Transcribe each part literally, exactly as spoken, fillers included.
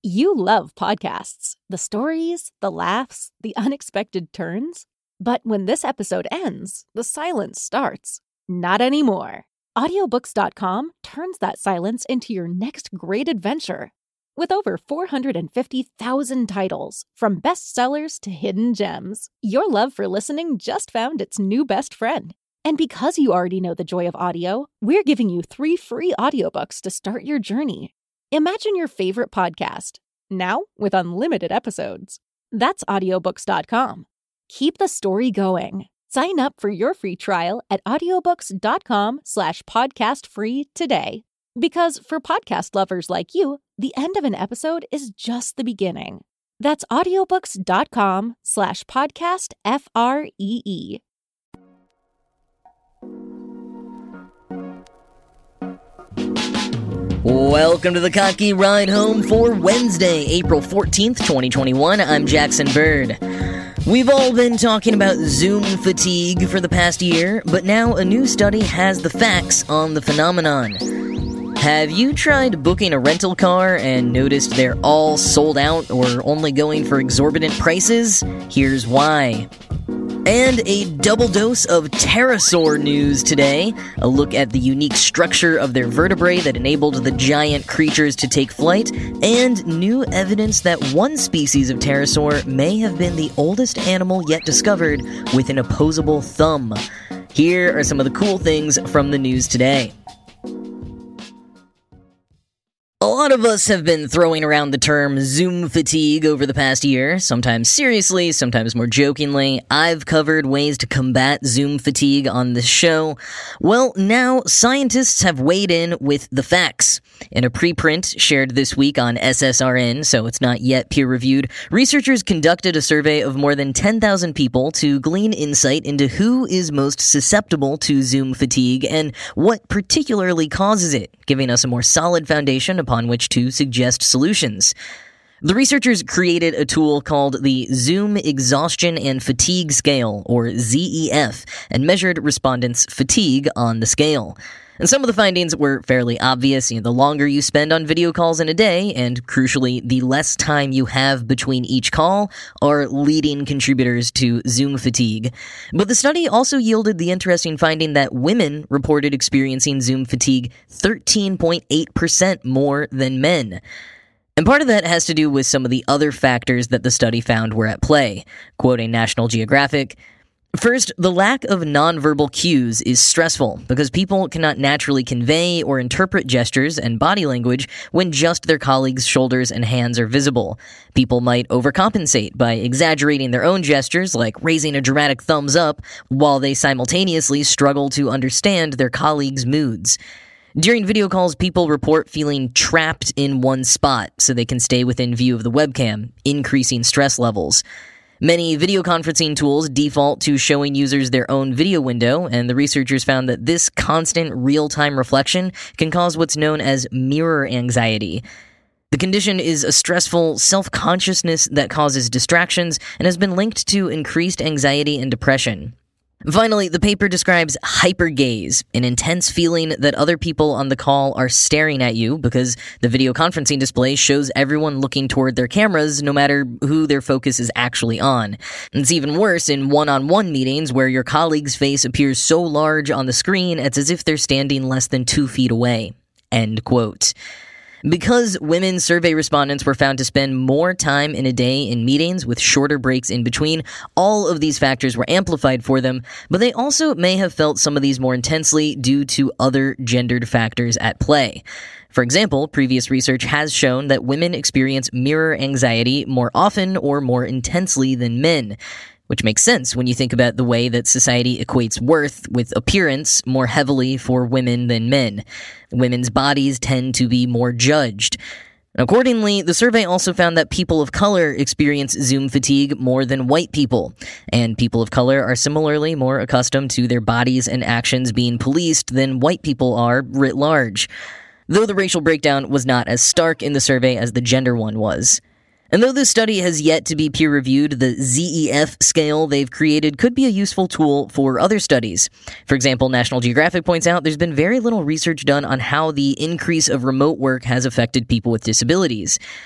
You love podcasts, the stories, the laughs, the unexpected turns. But when this episode ends, the silence starts. Not anymore. Audiobooks dot com turns that silence into your next great adventure. With over four hundred fifty thousand titles, from bestsellers to hidden gems, your love for listening just found its new best friend. And because you already know the joy of audio, we're giving you three free audiobooks to start your journey. Imagine your favorite podcast, now with unlimited episodes. That's audiobooks dot com. Keep the story going. Sign up for your free trial at audiobooks dot com slash podcast free today. Because for podcast lovers like you, the end of an episode is just the beginning. That's audiobooks dot com slash podcast F R E E. Welcome to the Cocky Ride Home for Wednesday, April fourteenth, twenty twenty-one. I'm Jackson Bird. We've all been talking about Zoom fatigue for the past year, but now a new study has the facts on the phenomenon. Have you tried booking a rental car and noticed they're all sold out or only going for exorbitant prices? Here's why. And a double dose of pterosaur news today. A look at the unique structure of their vertebrae that enabled the giant creatures to take flight, and new evidence that one species of pterosaur may have been the oldest animal yet discovered with an opposable thumb. Here are some of the cool things from the news today. A lot of us have been throwing around the term Zoom fatigue over the past year, sometimes seriously, sometimes more jokingly. I've covered ways to combat Zoom fatigue on this show. Well, now scientists have weighed in with the facts. In a preprint shared this week on S S R N, so it's not yet peer-reviewed, researchers conducted a survey of more than ten thousand people to glean insight into who is most susceptible to Zoom fatigue and what particularly causes it, giving us a more solid foundation upon on which to suggest solutions. The researchers created a tool called the Zoom Exhaustion and Fatigue Scale, or Z E F, and measured respondents' fatigue on the scale. And some of the findings were fairly obvious. You know, the longer you spend on video calls in a day, and crucially, the less time you have between each call, are leading contributors to Zoom fatigue. But the study also yielded the interesting finding that women reported experiencing Zoom fatigue thirteen point eight percent more than men. And part of that has to do with some of the other factors that the study found were at play. Quoting National Geographic, "First, the lack of nonverbal cues is stressful because people cannot naturally convey or interpret gestures and body language when just their colleagues' shoulders and hands are visible. People might overcompensate by exaggerating their own gestures, like raising a dramatic thumbs up, while they simultaneously struggle to understand their colleagues' moods. During video calls, people report feeling trapped in one spot so they can stay within view of the webcam, increasing stress levels. Many video conferencing tools default to showing users their own video window, and the researchers found that this constant real-time reflection can cause what's known as mirror anxiety. The condition is a stressful self-consciousness that causes distractions and has been linked to increased anxiety and depression. Finally, the paper describes hypergaze, an intense feeling that other people on the call are staring at you because the video conferencing display shows everyone looking toward their cameras no matter who their focus is actually on. And it's even worse in one-on-one meetings where your colleague's face appears so large on the screen it's as if they're standing less than two feet away." End quote. Because women survey respondents were found to spend more time in a day in meetings with shorter breaks in between, all of these factors were amplified for them, but they also may have felt some of these more intensely due to other gendered factors at play. For example, previous research has shown that women experience mirror anxiety more often or more intensely than men, which makes sense when you think about the way that society equates worth with appearance more heavily for women than men. Women's bodies tend to be more judged. Accordingly, the survey also found that people of color experience Zoom fatigue more than white people, and people of color are similarly more accustomed to their bodies and actions being policed than white people are writ large, though the racial breakdown was not as stark in the survey as the gender one was. And though this study has yet to be peer-reviewed, the Z E F scale they've created could be a useful tool for other studies. For example, National Geographic points out there's been very little research done on how the increase of remote work has affected people with disabilities.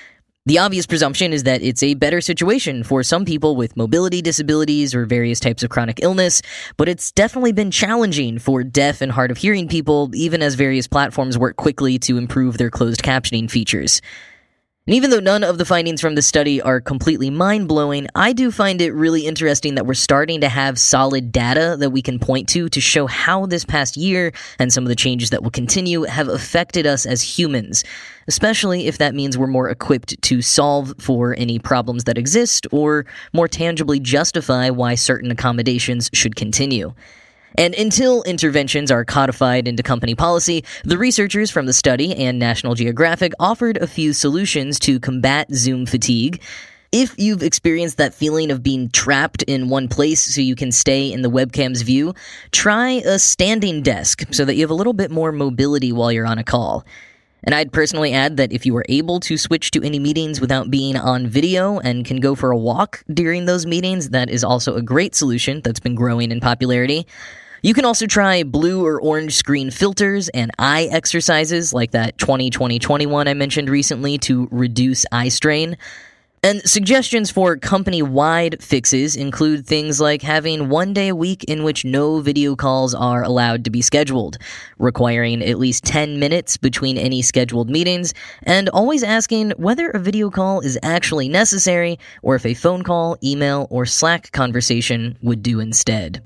The obvious presumption is that it's a better situation for some people with mobility disabilities or various types of chronic illness, but it's definitely been challenging for deaf and hard of hearing people, even as various platforms work quickly to improve their closed captioning features. And even though none of the findings from this study are completely mind-blowing, I do find it really interesting that we're starting to have solid data that we can point to to show how this past year and some of the changes that will continue have affected us as humans, especially if that means we're more equipped to solve for any problems that exist or more tangibly justify why certain accommodations should continue. And until interventions are codified into company policy, the researchers from the study and National Geographic offered a few solutions to combat Zoom fatigue. If you've experienced that feeling of being trapped in one place so you can stay in the webcam's view, try a standing desk so that you have a little bit more mobility while you're on a call. And I'd personally add that if you are able to switch to any meetings without being on video and can go for a walk during those meetings, that is also a great solution that's been growing in popularity. You can also try blue or orange screen filters and eye exercises like that twenty twenty twenty-one I mentioned recently to reduce eye strain. And suggestions for company-wide fixes include things like having one day a week in which no video calls are allowed to be scheduled, requiring at least ten minutes between any scheduled meetings, and always asking whether a video call is actually necessary or if a phone call, email, or Slack conversation would do instead.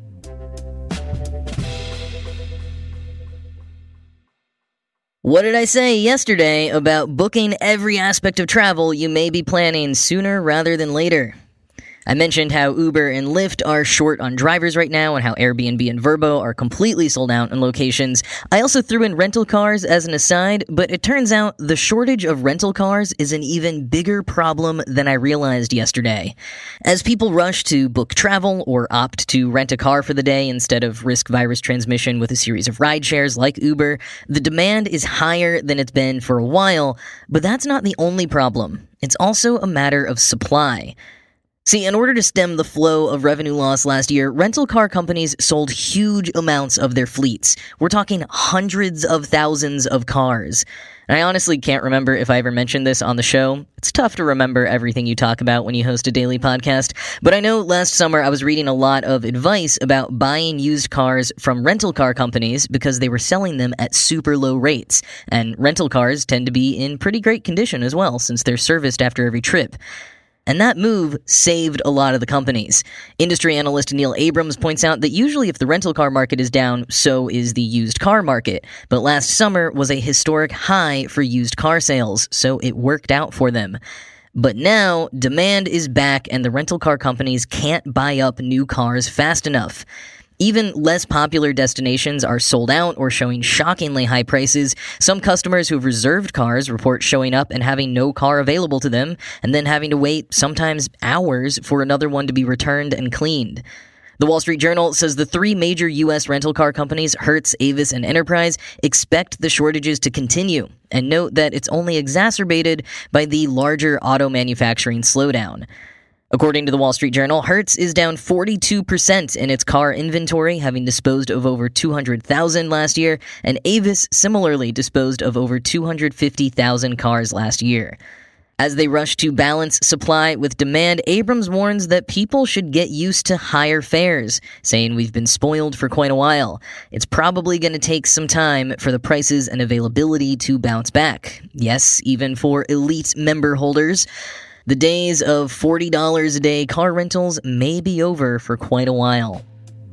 What did I say yesterday about booking every aspect of travel you may be planning sooner rather than later? I mentioned how Uber and Lyft are short on drivers right now and how Airbnb and Vrbo are completely sold out in locations. I also threw in rental cars as an aside, but it turns out the shortage of rental cars is an even bigger problem than I realized yesterday. As people rush to book travel or opt to rent a car for the day instead of risk virus transmission with a series of ride shares like Uber, the demand is higher than it's been for a while, but that's not the only problem. It's also a matter of supply. See, in order to stem the flow of revenue loss last year, rental car companies sold huge amounts of their fleets. We're talking hundreds of thousands of cars. And I honestly can't remember if I ever mentioned this on the show. It's tough to remember everything you talk about when you host a daily podcast. But I know last summer I was reading a lot of advice about buying used cars from rental car companies because they were selling them at super low rates. And rental cars tend to be in pretty great condition as well, since they're serviced after every trip. And that move saved a lot of the companies. Industry analyst Neil Abrams points out that usually if the rental car market is down, so is the used car market. But last summer was a historic high for used car sales, so it worked out for them. But now, demand is back and the rental car companies can't buy up new cars fast enough. Even less popular destinations are sold out or showing shockingly high prices. Some customers who've reserved cars report showing up and having no car available to them, and then having to wait sometimes hours for another one to be returned and cleaned. The Wall Street Journal says the three major U S rental car companies, Hertz, Avis, and Enterprise, expect the shortages to continue, and note that it's only exacerbated by the larger auto manufacturing slowdown. According to the Wall Street Journal, Hertz is down forty-two percent in its car inventory, having disposed of over two hundred thousand last year, and Avis similarly disposed of over two hundred fifty thousand cars last year. As they rush to balance supply with demand, Abrams warns that people should get used to higher fares, saying we've been spoiled for quite a while. It's probably going to take some time for the prices and availability to bounce back. Yes, even for elite member holders. The days of forty dollars a day car rentals may be over for quite a while.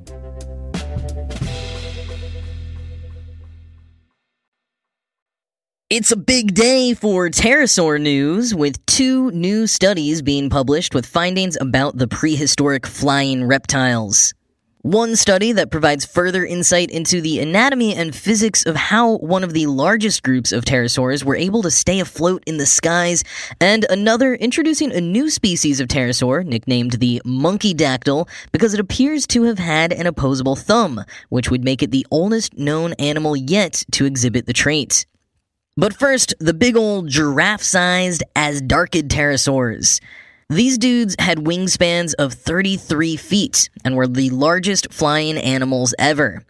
It's a big day for pterosaur news, with two new studies being published with findings about the prehistoric flying reptiles. One study that provides further insight into the anatomy and physics of how one of the largest groups of pterosaurs were able to stay afloat in the skies, and another introducing a new species of pterosaur, nicknamed the monkeydactyl, because it appears to have had an opposable thumb, which would make it the oldest known animal yet to exhibit the trait. But first, the big old giraffe-sized Azhdarchid pterosaurs. These dudes had wingspans of thirty-three feet and were the largest flying animals ever.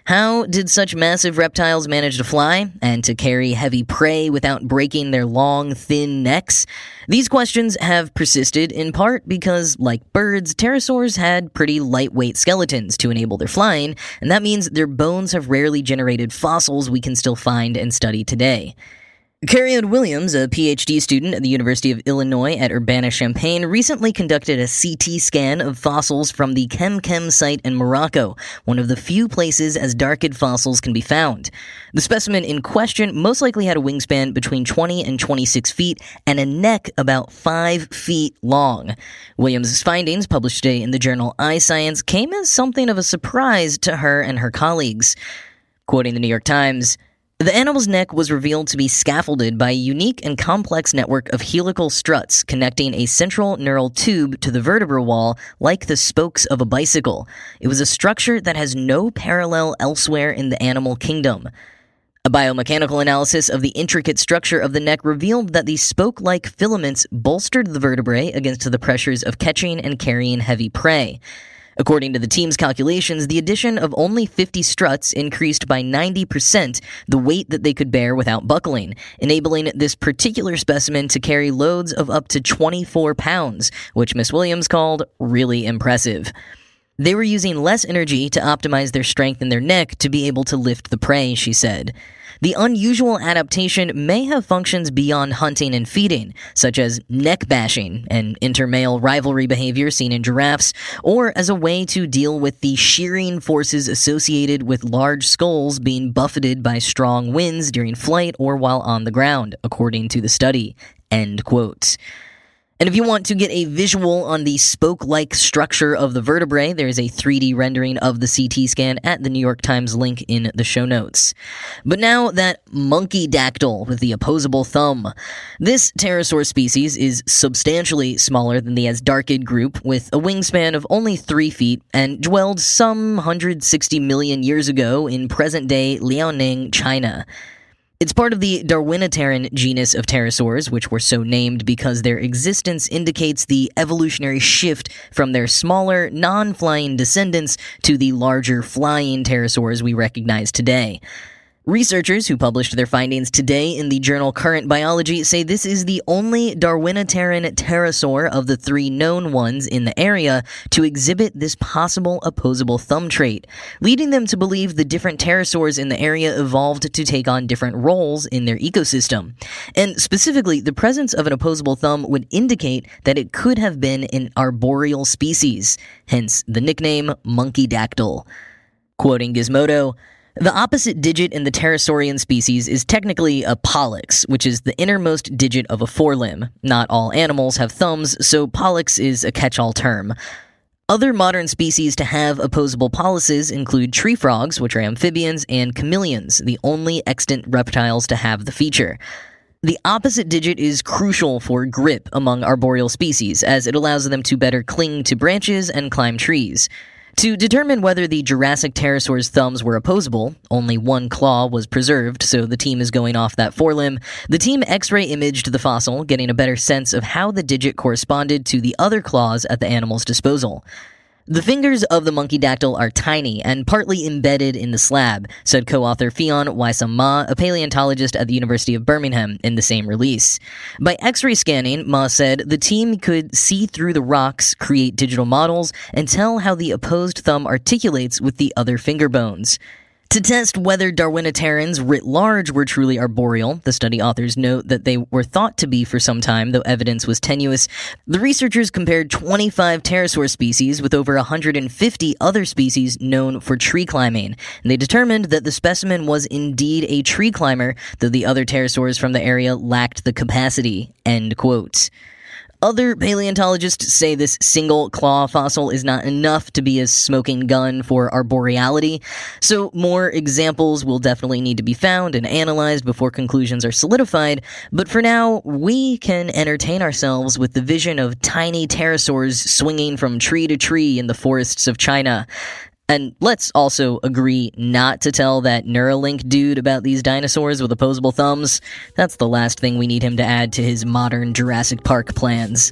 How did such massive reptiles manage to fly and to carry heavy prey without breaking their long, thin necks? These questions have persisted in part because, like birds, pterosaurs had pretty lightweight skeletons to enable their flying, and that means their bones have rarely generated fossils we can still find and study today. Carrie-Ann Williams, a P H D student at the University of Illinois at Urbana-Champaign, recently conducted a C T scan of fossils from the Kemkem site in Morocco, one of the few places Asdarchid fossils can be found. The specimen in question most likely had a wingspan between twenty and twenty-six feet and a neck about five feet long. Williams' findings, published today in the journal iScience, came as something of a surprise to her and her colleagues. Quoting the New York Times, "The animal's neck was revealed to be scaffolded by a unique and complex network of helical struts connecting a central neural tube to the vertebral wall like the spokes of a bicycle. It was a structure that has no parallel elsewhere in the animal kingdom. A biomechanical analysis of the intricate structure of the neck revealed that the spoke-like filaments bolstered the vertebrae against the pressures of catching and carrying heavy prey. According to the team's calculations, the addition of only fifty struts increased by ninety percent the weight that they could bear without buckling, enabling this particular specimen to carry loads of up to twenty-four pounds, which Miss Williams called really impressive. They were using less energy to optimize their strength in their neck to be able to lift the prey, she said. The unusual adaptation may have functions beyond hunting and feeding, such as neck bashing, an intermale rivalry behavior seen in giraffes, or as a way to deal with the shearing forces associated with large skulls being buffeted by strong winds during flight or while on the ground, according to the study." End quote. And if you want to get a visual on the spoke-like structure of the vertebrae, there is a three D rendering of the C T scan at the New York Times link in the show notes. But now that monkeydactyl with the opposable thumb. This pterosaur species is substantially smaller than the Asdarchid group, with a wingspan of only three feet, and dwelled some one hundred sixty million years ago in present-day Liaoning, China. It's part of the Darwinitarian genus of pterosaurs, which were so named because their existence indicates the evolutionary shift from their smaller, non-flying descendants to the larger flying pterosaurs we recognize today. Researchers who published their findings today in the journal Current Biology say this is the only Darwinitarian pterosaur of the three known ones in the area to exhibit this possible opposable thumb trait, leading them to believe the different pterosaurs in the area evolved to take on different roles in their ecosystem. And specifically, the presence of an opposable thumb would indicate that it could have been an arboreal species, hence the nickname monkeydactyl. Quoting Gizmodo, "The opposite digit in the pterosaurian species is technically a pollex, which is the innermost digit of a forelimb. Not all animals have thumbs, so pollex is a catch-all term. Other modern species to have opposable pollices include tree frogs, which are amphibians, and chameleons, the only extant reptiles to have the feature. The opposite digit is crucial for grip among arboreal species, as it allows them to better cling to branches and climb trees. To determine whether the Jurassic pterosaur's thumbs were opposable, only one claw was preserved, so the team is going off that forelimb. The team X-ray imaged the fossil, getting a better sense of how the digit corresponded to the other claws at the animal's disposal. The fingers of the monkeydactyl are tiny and partly embedded in the slab, said co-author Fionn Wisam Ma, a paleontologist at the University of Birmingham, in the same release. By X-ray scanning, Ma said, the team could see through the rocks, create digital models, and tell how the opposed thumb articulates with the other finger bones. To test whether Darwinitarians writ large were truly arboreal, the study authors note that they were thought to be for some time, though evidence was tenuous. The researchers compared twenty-five pterosaur species with over one hundred fifty other species known for tree climbing, and they determined that the specimen was indeed a tree climber, though the other pterosaurs from the area lacked the capacity. End quote. Other paleontologists say this single claw fossil is not enough to be a smoking gun for arboreality, so more examples will definitely need to be found and analyzed before conclusions are solidified, but for now, we can entertain ourselves with the vision of tiny pterosaurs swinging from tree to tree in the forests of China. And let's also agree not to tell that Neuralink dude about these dinosaurs with opposable thumbs. That's the last thing we need him to add to his modern Jurassic Park plans.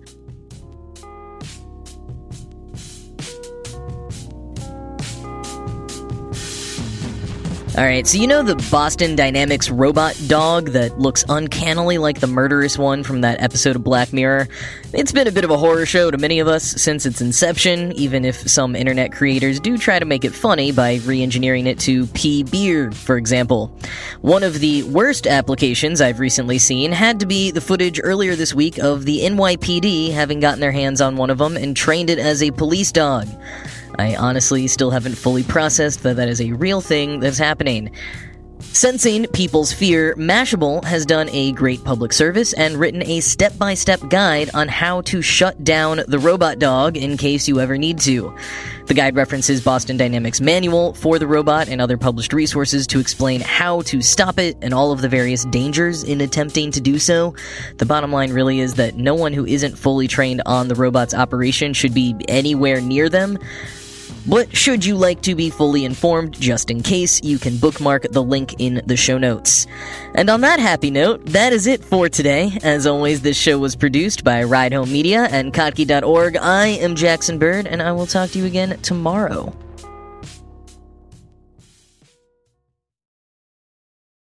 Alright, so you know the Boston Dynamics robot dog that looks uncannily like the murderous one from that episode of Black Mirror? It's been a bit of a horror show to many of us since its inception, even if some internet creators do try to make it funny by re-engineering it to pee beer, for example. One of the worst applications I've recently seen had to be the footage earlier this week of the N Y P D having gotten their hands on one of them and trained it as a police dog. I honestly still haven't fully processed that that is a real thing that's happening. Sensing people's fear, Mashable has done a great public service and written a step-by-step guide on how to shut down the robot dog in case you ever need to. The guide references Boston Dynamics' manual for the robot and other published resources to explain how to stop it and all of the various dangers in attempting to do so. The bottom line really is that no one who isn't fully trained on the robot's operation should be anywhere near them. But should you like to be fully informed, just in case, you can bookmark the link in the show notes. And on that happy note, that is it for today. As always, this show was produced by Ride Home Media and Kottke dot org. I am Jackson Bird, and I will talk to you again tomorrow.